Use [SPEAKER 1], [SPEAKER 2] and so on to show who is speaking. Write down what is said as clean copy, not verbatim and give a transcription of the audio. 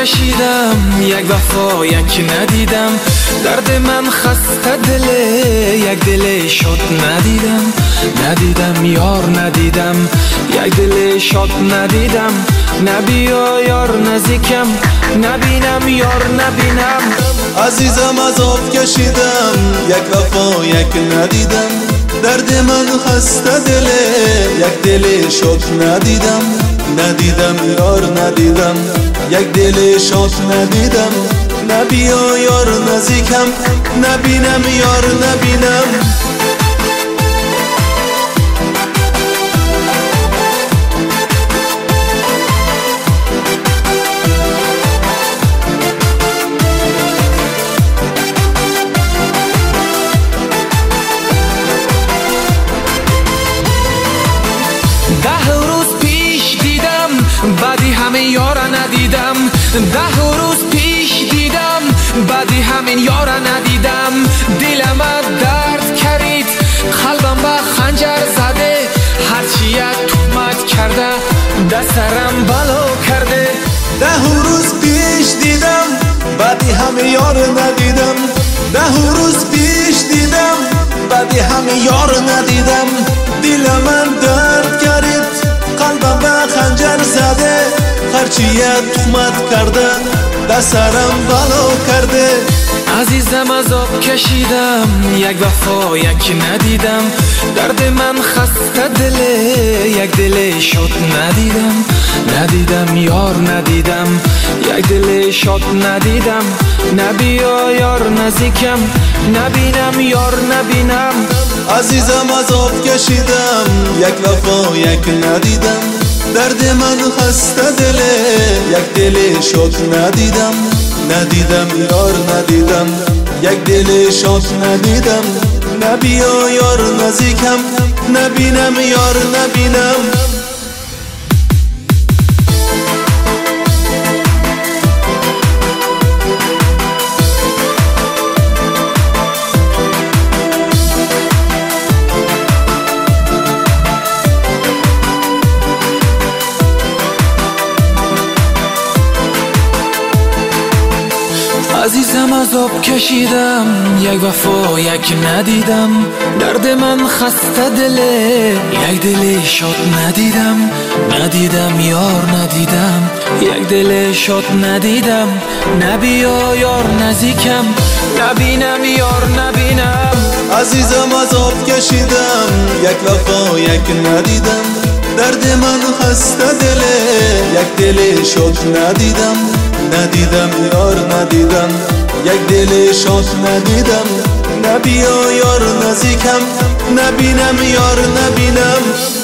[SPEAKER 1] کشیدم، یک وفا یک ندیدم. درد من خسته دله، یک دل شاد ندیدم یار ندیدم، یک دل شاد ندیدم. نبیا یار نزدیکم، نبینم یار نبینم.
[SPEAKER 2] عزیزم عذاب کشیدم، یک وفا یک ندیدم. درد من خسته دله، یک دل شاد ندیدم یار ندیدم، یک دل شاد ندیدم. نبیا یار نزدیکم، نبینم یار نبینم.
[SPEAKER 1] بعدی همین یارا ندیدم. 10 روز پیش دیدم، بعدی همین یارا ندیدم. دلم درد کرید، قلبم با خنجر زده. هرچی یک تهمت کرده، دسترم بلا کرده.
[SPEAKER 2] 10 روز پیش دیدم، بعدی همین یارا ندیدم. 10 روز پیش دیدم، بعدی همین یارا ندیدم. دلم درد کرید، قلبم با خنجر زده. هرچی یک تهمت کرده، دسترم بلا کرده.
[SPEAKER 1] عزیزم عذاب کشیدم، یک وفا یک ندیدم. درد من خسته دله، یک دل شاد ندیدم یار ندیدم، یک دل شاد ندیدم. نبیا یار نزدیکم، نبینم یار نبینم.
[SPEAKER 2] عزیزم عذاب کشیدم، یک وفا یک ندیدم. درد من خسته دله، یک دل شاد ندیدم یار ندیدم، یک دل شاد ندیدم. نبیا یار نزدیکم، نبینم یار نبینم.
[SPEAKER 1] عزیزم عذاب کشیدم، یک وفا یک ندیدم. درد من خسته دله، یک دل شاد ندیدم یار ندیدم، یک دل شاد ندیدم. نبیا یار نزدیکم، نبینم یار نبینم.
[SPEAKER 2] عزیزم عذاب کشیدم، یک وفا یک ندیدم. درد من خسته دله، یک دل شاد ندیدم یار ندیدم، یک دل شاد ندیدم. نبیا یار نزدیکم، نبینم یار نبینم.